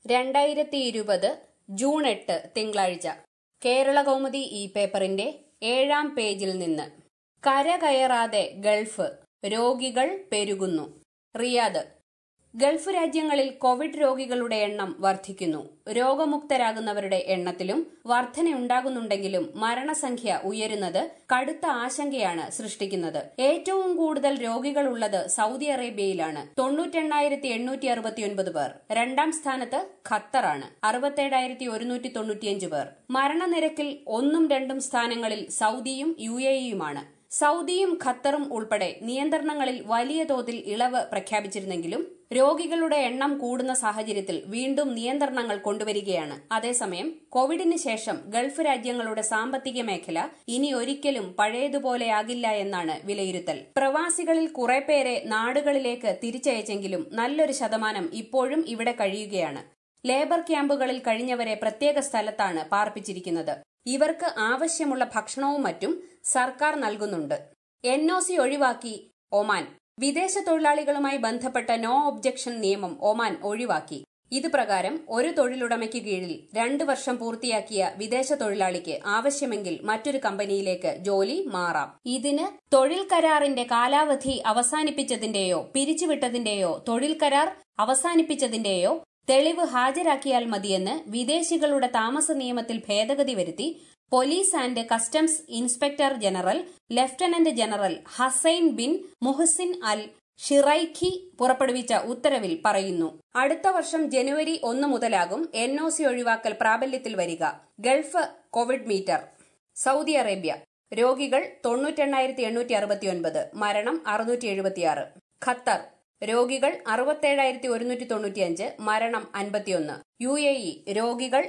2020 June 8 തിങ്കളാഴ്ച കേരളകൗമുദി ഈ പേപ്പറിന്റെ 7-ാം പേജിൽ നിന്ന് കരകയറാതെ ഗൾഫ് രോഗികൾ പെരുകുന്നു. റിയാദ്. ഗൾഫ് രാജ്യങ്ങളിൽ കോവിഡ് രോഗികളുടെ എണ്ണം വർദ്ധിക്കുന്നു. രോഗമുക്തരാകുന്നവരുടെ എണ്ണത്തിലും വർധനയുണ്ടാകുന്നുണ്ടെങ്കിലും മരണസംഖ്യ ഉയരുന്നത് കടുത്ത ആശങ്കയാണ് സൃഷ്ടിക്കുന്നത്. ഏറ്റവും കൂടുതൽ രോഗികളുള്ളത് സൗദി അറേബ്യയിലാണ്. 98,869 പേർ. രണ്ടാം സ്ഥാനത്ത് ഖത്തറാണ്. 67,195 പേർ. മരണനിരക്കിൽ 1ഉം 2ഉം സ്ഥാനങ്ങളിൽ സൗദിയും UAEയുമാണ്. സൗദിയും ഖത്തറും ഉൾപ്പെടെ നിയന്ത്രണങ്ങളിൽ വലിയ തോതിൽ ഇളവ് പ്രഖ്യാപിച്ചിരുന്നെങ്കിലും രോഗികളുടെ എണ്ണം കൂടുന്ന സാഹചര്യത്തിൽ വീണ്ടും നിയന്ത്രണങ്ങൾ കൊണ്ടുവരികയാണ്. അതേസമയം കോവിഡിന് ശേഷം ഗൾഫ് രാജ്യങ്ങളുടെ സാമ്പത്തിക മേഖല ഇനി ഒരിക്കലും പഴയതുപോലെയാകില്ല എന്നാണ് വിലയിരുത്തൽ. പ്രവാസികളിൽ കുറേപ്പേരെ നാടുകളിലേക്ക് തിരിച്ചയച്ചെങ്കിലും നല്ലൊരു ശതമാനം ഇപ്പോഴും ഇവിടെ കഴിയുകയാണ്. ലേബർ ക്യാമ്പുകളിൽ കഴിഞ്ഞവരെ പ്രത്യേക സ്ഥലത്താണ് പാർപ്പിച്ചിരിക്കുന്നത്. ഇവർക്ക് ആവശ്യമുള്ള ഭക്ഷണവും മറ്റും സർക്കാർ നൽകുന്നുണ്ട്. NOC ഒഴിവാക്കി ഒമാൻ. വിദേശ തൊഴിലാളികളുമായി ബന്ധപ്പെട്ട നോ ഒബ്ജക്ഷൻ നിയമം ഒമാൻ ഒഴിവാക്കി. ഇത് പ്രകാരം ഒരു തൊഴിലുടമയ്ക്ക് കീഴിൽ 2 വർഷം പൂർത്തിയാക്കിയ വിദേശ തൊഴിലാളിക്ക് ആവശ്യമെങ്കിൽ മറ്റൊരു കമ്പനിയിലേക്ക് ജോലി മാറാം. ഇതിന് തൊഴിൽ കരാറിന്റെ കാലാവധി അവസാനിപ്പിച്ചതിന്റെയോ പിരിച്ചുവിട്ടതിന്റെയോ തൊഴിൽ കരാർ അവസാനിപ്പിച്ചതിന്റെയോ തെളിവ് ഹാജരാക്കിയാൽ മതിയെന്ന് വിദേശികളുടെ താമസ നിയമത്തിൽ ഭേദഗതി വരുത്തി police and customs inspector general lieutenant general Hussain bin Mohsin al Shuraiqi പുറപ്പെടുവിച്ച ഉത്തരവിൽ പറയുന്നു. അടുത്ത വർഷം ജനുവരി 1 മുതലാകും NOC ഒഴിവാക്കൽ പ്രാബല്യത്തിൽ വരിക. Gulf Covid meter. Saudi Arabia. രോഗികൾ 98,869, മരണം 676. ഖത്തർ. രോഗികൾ 67,195, മരണം 51. UAE. രോഗികൾ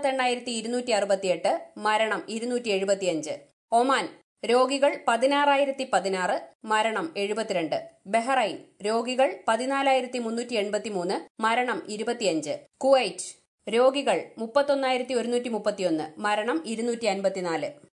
38,268, മരണം 275. ഒമാൻ. രോഗികൾ 16,016, മരണം 72. ബഹ്റൈൻ. രോഗികൾ 14,383, മരണം 25. കുവൈറ്റ്. രോഗികൾ 31,131, മരണം 254.